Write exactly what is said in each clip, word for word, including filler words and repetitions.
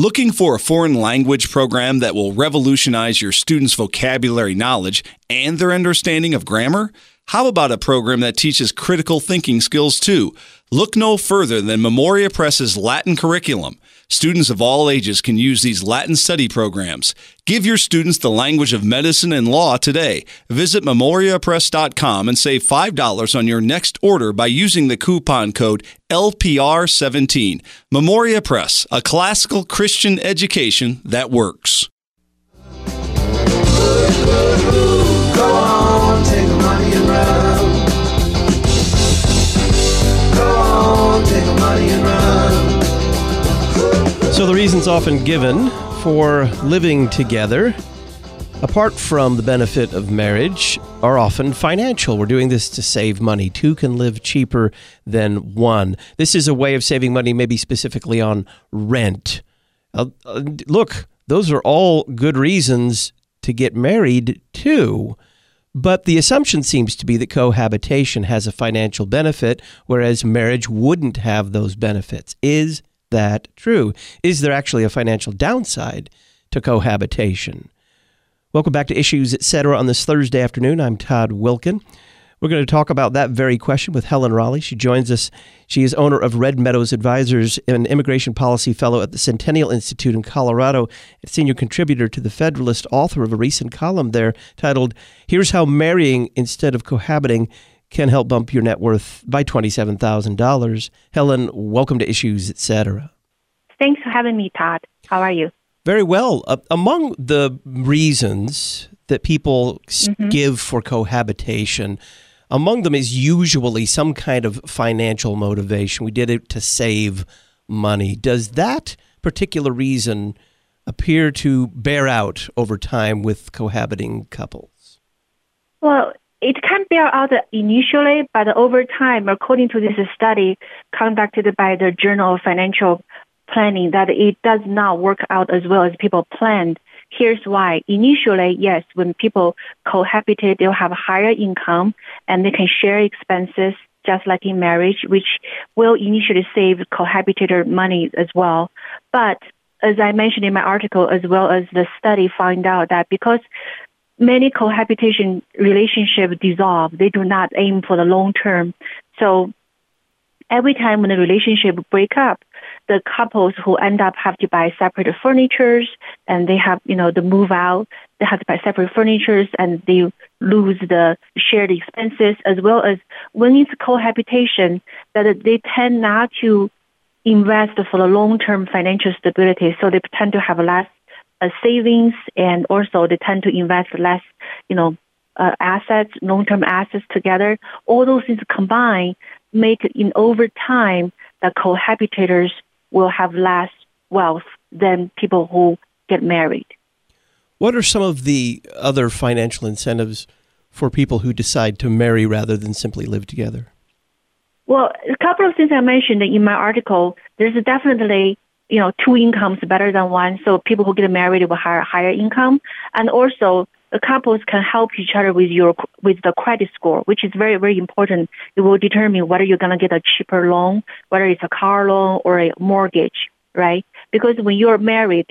Looking for a foreign language program that will revolutionize your students' vocabulary knowledge and their understanding of grammar? How about a program that teaches critical thinking skills too? Look no further than Memoria Press's Latin curriculum. Students of all ages can use these Latin study programs. Give your students the language of medicine and law today. Visit memoria press dot com and save five dollars on your next order by using the coupon code L P R seventeen. Memoria Press, a classical Christian education that works. Go on, take the money and run. Go on, take the money and run. So the reasons often given for living together, apart from the benefit of marriage, are often financial. We're doing this to save money. Two can live cheaper than one. This is a way of saving money, maybe specifically on rent. Uh, uh, look, those are all good reasons to get married too. But the assumption seems to be that cohabitation has a financial benefit, whereas marriage wouldn't have those benefits. Is that true? Is there actually a financial downside to cohabitation? Welcome back to Issues, et cetera on this Thursday afternoon. I'm Todd Wilkin. We're going to talk about that very question with Helen Raleigh. She joins us. She is owner of Red Meadows Advisors, an immigration policy fellow at the Centennial Institute in Colorado, a senior contributor to The Federalist, author of a recent column there titled, "Here's How Marrying Instead of Cohabiting Can Help Bump Your Net Worth by twenty-seven thousand dollars. Helen, welcome to Issues, et cetera. Thanks for having me, Todd. How are you? Very well. Uh, among the reasons that people mm-hmm. give for cohabitation, among them is usually some kind of financial motivation. We did it to save money. Does that particular reason appear to bear out over time with cohabiting couples? Well, it can bear out initially, but over time, according to this study conducted by the Journal of Financial Planning, that it does not work out as well as people planned. Here's why. Initially, yes, when people cohabitate, they'll have higher income and they can share expenses just like in marriage, which will initially save cohabitator money as well. But as I mentioned in my article, as well as the study find out that because many cohabitation relationships dissolve, they do not aim for the long term. So every time when the relationship break up, the couples who end up have to buy separate furnitures and they have, you know, the move out, they have to buy separate furnitures and they lose the shared expenses, as well as when it's cohabitation, that they tend not to invest for the long-term financial stability. So they tend to have less uh, savings, and also they tend to invest less, you know, uh, assets, long-term assets together. All those things combined make in over time that cohabitators will have less wealth than people who get married. What are some of the other financial incentives for people who decide to marry rather than simply live together? Well, a couple of things I mentioned in my article. There's definitely, you know, two incomes better than one. So people who get married will have higher income, and also the couples can help each other with your with the credit score, which is very, very important. It will determine whether you're going to get a cheaper loan, whether it's a car loan or a mortgage, right? Because when you're married,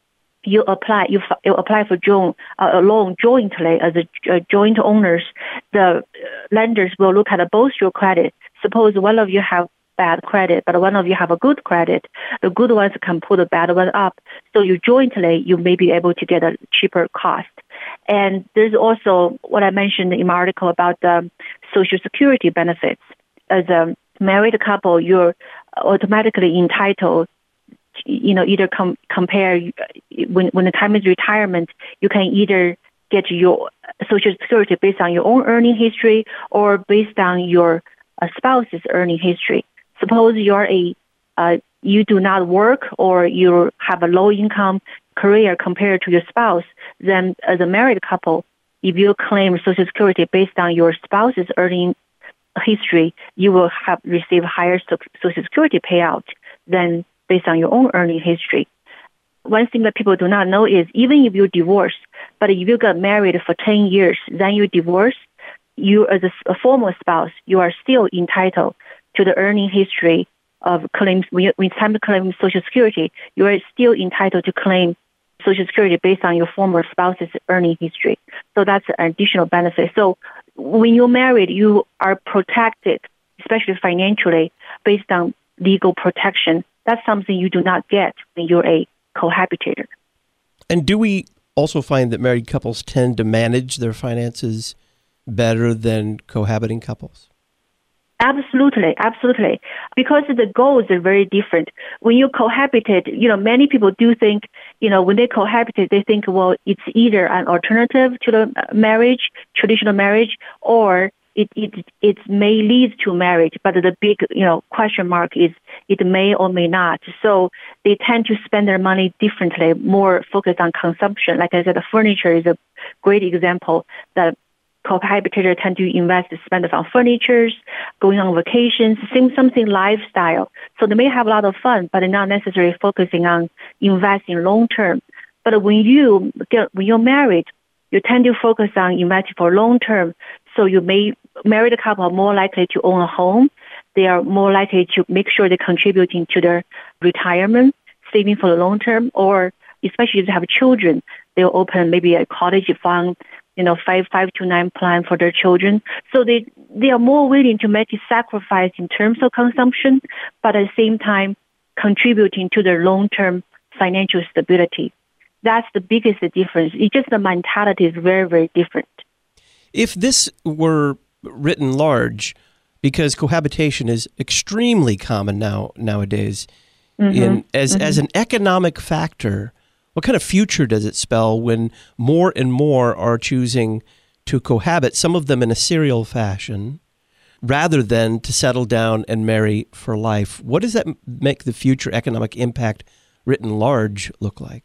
you apply you, you apply for joint, uh, a loan jointly as a, a joint owners. The lenders will look at both your credit. Suppose one of you have bad credit, but one of you have a good credit. The good ones can pull the bad one up. So you jointly, you may be able to get a cheaper cost. And there's also what I mentioned in my article about the Social Security benefits. As a married couple, you're automatically entitled, you know, either com- compare, when, when the time is retirement, you can either get your Social Security based on your own earning history or based on your uh, spouse's earning history. Suppose you're a, uh, you do not work or you have a low income career compared to your spouse, then as a married couple, if you claim Social Security based on your spouse's earning history, you will have receive higher Social Security payout than based on your own earning history. One thing that people do not know is even if you divorce, but if you got married for ten years, then you divorce, you as a, a former spouse, you are still entitled to the earning history of claims. When, you, when it's time to claim Social Security, you are still entitled to claim Social Security based on your former spouse's earning history. So that's an additional benefit. So when you're married, you are protected, especially financially, based on legal protection. That's something you do not get when you're a cohabitator. And do we also find that married couples tend to manage their finances better than cohabiting couples? Absolutely, absolutely. Because the goals are very different. When you cohabitate, you know, many people do think, you know, when they cohabitate, they think, well, it's either an alternative to the marriage, traditional marriage, or it it it may lead to marriage. But the big, you know, question mark is it may or may not. So they tend to spend their money differently, more focused on consumption. Like I said, the furniture is a great example that cohabitators tend to invest, spend it on furnitures, going on vacations, same something lifestyle. So they may have a lot of fun, but they're not necessarily focusing on investing long term. But when you get, when you're married, you tend to focus on investing for long term. So you may married couple are more likely to own a home. They are more likely to make sure they're contributing to their retirement, saving for the long term, or especially if they have children, they'll open maybe a college fund, you know, five, five to nine plan for their children. So they, they are more willing to make a sacrifice in terms of consumption, but at the same time, contributing to their long-term financial stability. That's the biggest difference. It's just the mentality is very, very different. If this were written large, because cohabitation is extremely common now nowadays, mm-hmm. in as mm-hmm. as an economic factor, what kind of future does it spell when more and more are choosing to cohabit, some of them in a serial fashion, rather than to settle down and marry for life? What does that make the future economic impact written large look like?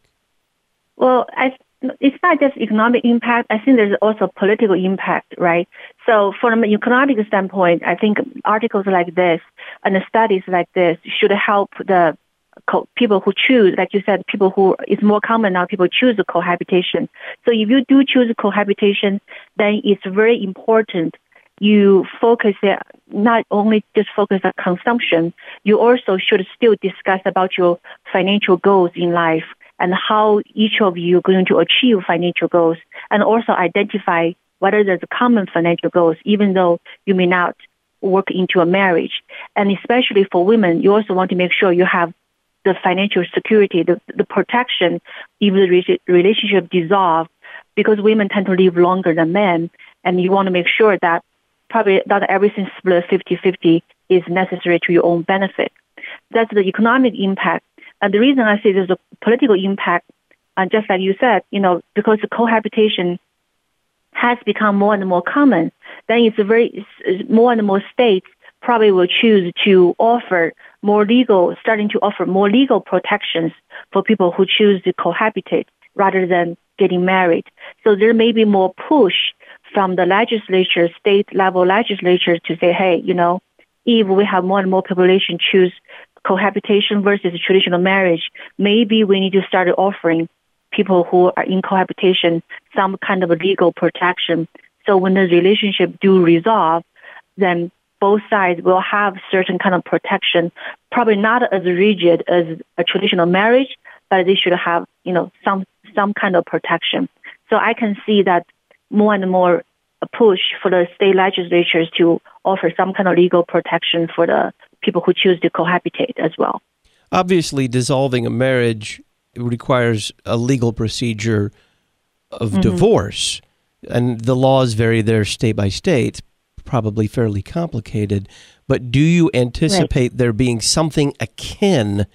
Well, I, it's not just economic impact. I think there's also political impact, right? So from an economic standpoint, I think articles like this and studies like this should help the Co- people who choose, like you said, people who, it's more common now, people choose cohabitation. So if you do choose cohabitation, then it's very important you focus, uh, not only just focus on consumption, you also should still discuss about your financial goals in life and how each of you are going to achieve financial goals, and also identify whether there's common financial goals, even though you may not work into a marriage. And especially for women, you also want to make sure you have the financial security, the, the protection, if the relationship dissolves, because women tend to live longer than men, and you want to make sure that probably not everything split fifty-fifty is necessary to your own benefit. That's the economic impact. And the reason I say there's a political impact, and just like you said, you know, because the cohabitation has become more and more common, then it's a very, it's more and more states probably will choose to offer more legal, starting to offer more legal protections for people who choose to cohabitate rather than getting married. So there may be more push from the legislature, state level legislature, to say, hey, you know, if we have more and more population choose cohabitation versus traditional marriage, maybe we need to start offering people who are in cohabitation some kind of a legal protection. So when the relationship do resolve, then both sides will have certain kind of protection, probably not as rigid as a traditional marriage, but they should have, you know, some some kind of protection. So I can see that more and more a push for the state legislatures to offer some kind of legal protection for the people who choose to cohabitate as well. Obviously, dissolving a marriage requires a legal procedure of mm-hmm. divorce, and the laws vary there state by state, probably fairly complicated. But do you anticipate right. there being something akin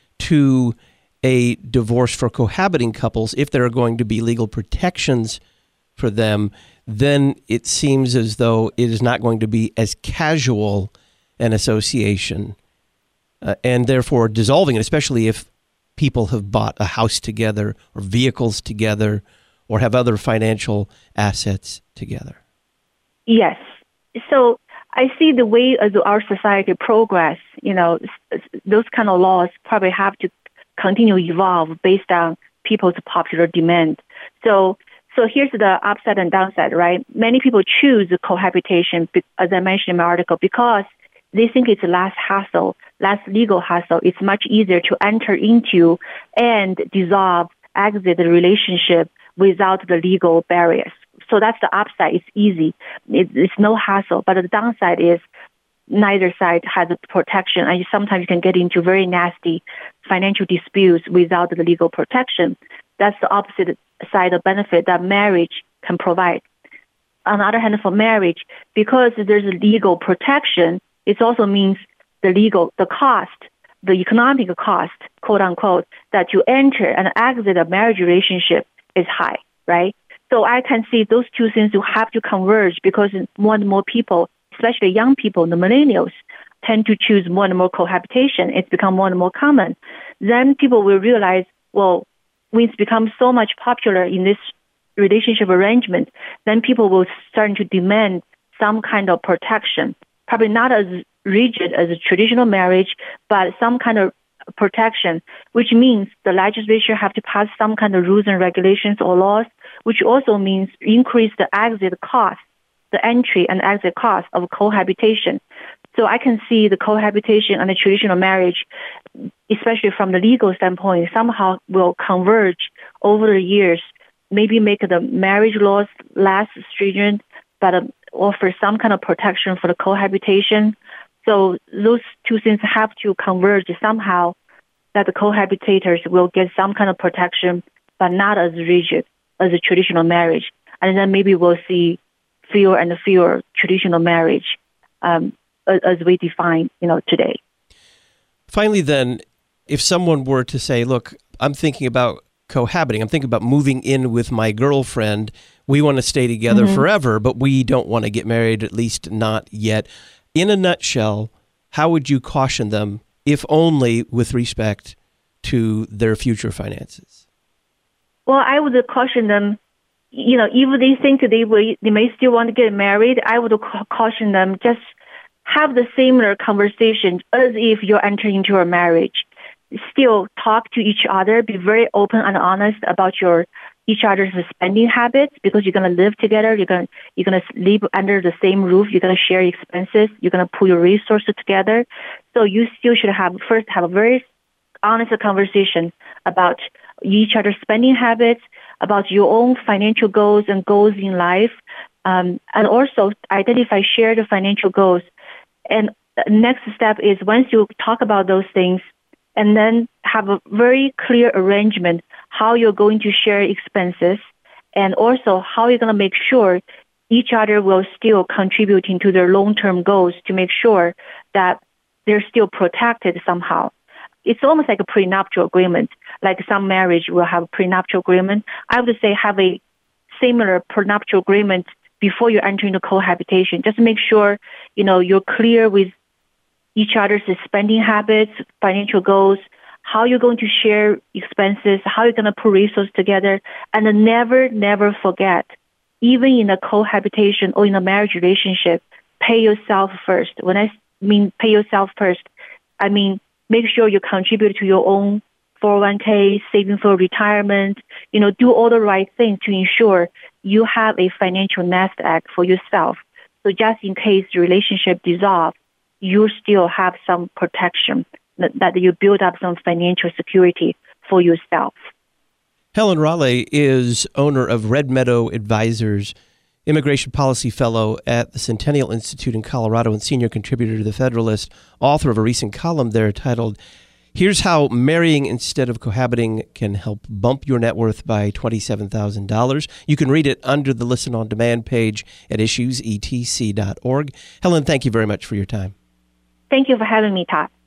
to a divorce for cohabiting couples? If there are going to be legal protections for them, then it seems as though it is not going to be as casual an association, uh, and therefore dissolving it, especially if people have bought a house together or vehicles together or have other financial assets together. Yes. So I see the way as our society progress, you know, those kind of laws probably have to continue to evolve based on people's popular demand. So so here's the upside and downside, right? Many people choose cohabitation, as I mentioned in my article, because they think it's less hassle less legal hassle. It's much easier to enter into and dissolve, exit the relationship without the legal barriers. So that's the upside. It's easy. It, it's no hassle. But the downside is neither side has a protection, and you sometimes you can get into very nasty financial disputes without the legal protection. That's the opposite side of benefit that marriage can provide. On the other hand, for marriage, because there's a legal protection, it also means the legal, the cost, the economic cost, quote unquote, that you enter and exit a marriage relationship is high, right? So I can see those two things will have to converge because more and more people, especially young people, the millennials, tend to choose more and more cohabitation. It's become more and more common. Then people will realize, well, when it's become so much popular in this relationship arrangement, then people will start to demand some kind of protection, probably not as rigid as a traditional marriage, but some kind of protection, which means the legislature have to pass some kind of rules and regulations or laws, which also means increase the exit cost, the entry and exit cost of cohabitation. So I can see the cohabitation and the traditional marriage, especially from the legal standpoint, somehow will converge over the years, maybe make the marriage laws less stringent, but uh, offer some kind of protection for the cohabitation. So those two things have to converge somehow, that the cohabitators will get some kind of protection, but not as rigid as a traditional marriage. And then maybe we'll see fewer and fewer traditional marriage um, as we define, you know, today. Finally, then, if someone were to say, look, I'm thinking about cohabiting, I'm thinking about moving in with my girlfriend, we want to stay together mm-hmm. forever, but we don't want to get married, at least not yet. In a nutshell, how would you caution them, if only with respect to their future finances? Well, I would caution them, you know, if they think they will, they may still want to get married, I would ca- caution them just have the similar conversation as if you're entering into a marriage. Still talk to each other, be very open and honest about your each other's spending habits, because you're going to live together, you're going you're going to live under the same roof, you're going to share expenses, you're going to pool your resources together. So you still should have first have a very honest conversation about each other's spending habits, about your own financial goals and goals in life, um, and also identify shared financial goals. And the next step is once you talk about those things, and then have a very clear arrangement how you're going to share expenses, and also how you're going to make sure each other will still contributing to their long-term goals to make sure that they're still protected somehow. It's almost like a prenuptial agreement. Like some marriage will have a prenuptial agreement. I would say have a similar prenuptial agreement before you enter into cohabitation. Just make sure, you know, you're clear with each other's spending habits, financial goals, how you're going to share expenses, how you're going to put resources together, and then never, never forget, even in a cohabitation or in a marriage relationship, pay yourself first. When I mean pay yourself first, I mean make sure you contribute to your own four oh one k, saving for retirement, you know, do all the right things to ensure you have a financial nest egg for yourself. So just in case the relationship dissolves, you still have some protection, that, that you build up some financial security for yourself. Helen Raleigh is owner of Red Meadow Advisors, immigration policy fellow at the Centennial Institute in Colorado, and senior contributor to The Federalist, author of a recent column there titled, "Here's How Marrying Instead of Cohabiting Can Help Bump Your Net Worth by twenty-seven thousand dollars. You can read it under the Listen on Demand page at issues e t c dot org. Helen, thank you very much for your time. Thank you for having me, Todd.